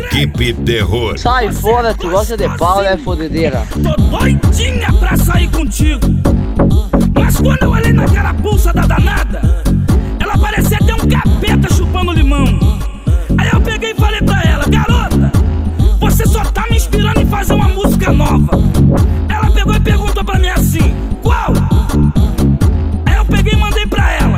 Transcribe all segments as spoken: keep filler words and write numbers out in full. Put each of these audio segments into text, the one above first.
Equipe Terror. Sai fora, tu gosta de pau, né, fodedeira? Tô doidinha pra sair contigo, mas quando eu olhei na carapuça da danada, ela parecia ter um capeta chupando limão. Aí eu peguei e falei pra ela: garota, você só tá me inspirando em fazer uma música nova. Ela pegou e perguntou pra mim assim: qual? Aí eu peguei e mandei pra ela: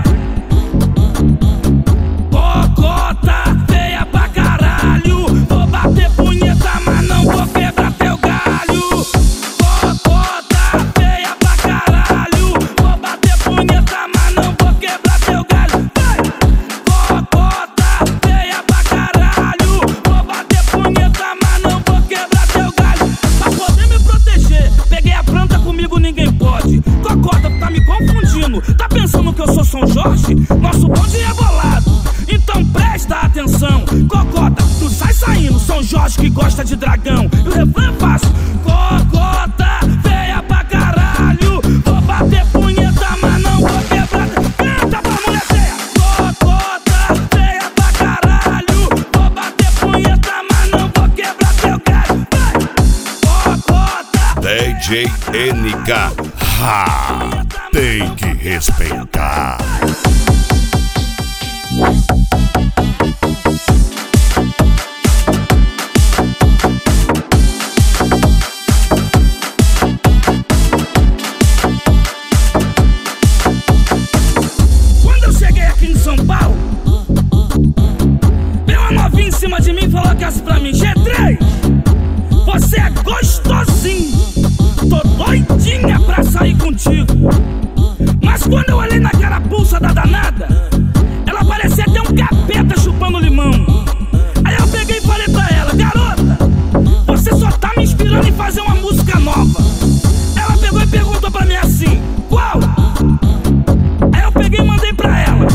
cocota feia pra caralho, vou bater punheta, mas não vou quebrar teu galho. Cocota feia pra caralho, vou bater punheta, mas não vou quebrar teu galho. Vai! Cocota feia pra caralho, vou bater punheta, mas não vou quebrar teu galho. Pra poder me proteger, peguei a planta, comigo ninguém pode. Cocota, tu tá me confundindo, tá pensando que eu sou São Jorge? Nosso bonde é bolado, então presta atenção. Cocota, tu sai saindo, São Jorge que gosta de dragão. E o refrão é fácil: cocota feia pra caralho, vou bater punheta, mas não vou quebrar. Canta pra mulher feia. Cocota feia pra caralho, vou bater punheta, mas não vou quebrar teu galho. Vai! Cocota D J N K. Ha! Tem que respeitar. Quando eu cheguei aqui em São Paulo, veio uma novinha em cima de mim e falou que assim pra mim: G três, você é gostosinho, tô doidinha pra sair contigo. Mas quando eu olhei na carapuça da danada, ela parecia ter um capeta chupando limão. Aí eu peguei e falei pra ela: garota, você só tá me inspirando em fazer uma música nova. Ela pegou e perguntou pra mim assim: qual? Aí eu peguei e mandei pra ela: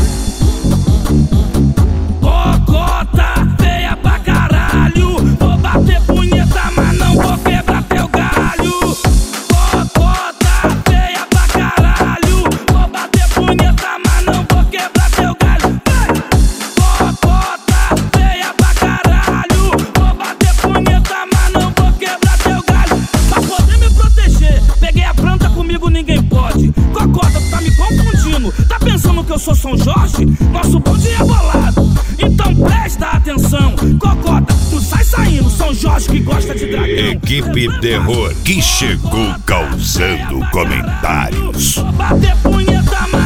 cocota feia pra caralho, vou bater punheta, mas não vou quebrar teu galho. Cocota feia pra caralho, vou bater punheta, mas não vou quebrar teu galho. Vai! Cocota feia pra caralho, vou bater punheta, mas não vou quebrar teu galho. Pra poder me proteger, peguei a planta, comigo ninguém pode. Cocota, tu tá me confundindo, tá pensando que eu sou São Jorge? Nosso bonde é bolado, então presta atenção. Cocota, tu sai saindo, São Jorge que gosta de dragão. Equipe Terror, que chegou causando comentários. Vou bater punheta, mas